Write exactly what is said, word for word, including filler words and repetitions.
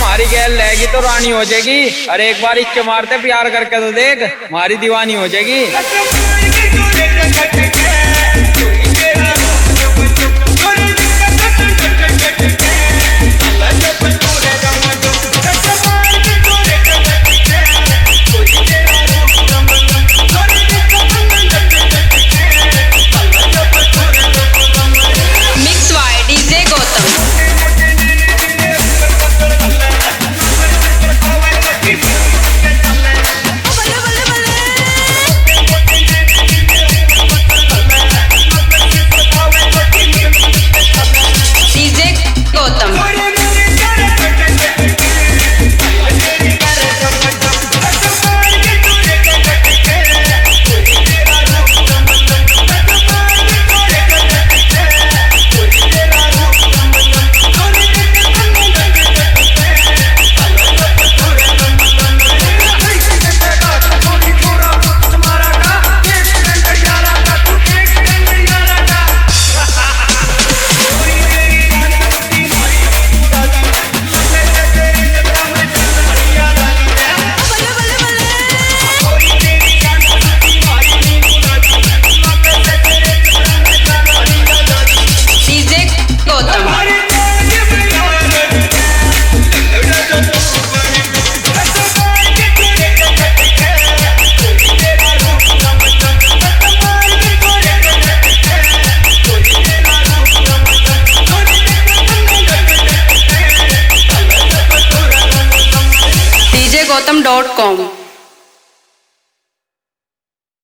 हमारी गैल रहेगी तो रानी हो जाएगी। अरे एक बार इक्के मारते प्यार करके तो देख, हमारी दीवानी हो जाएगी। Gautam dot com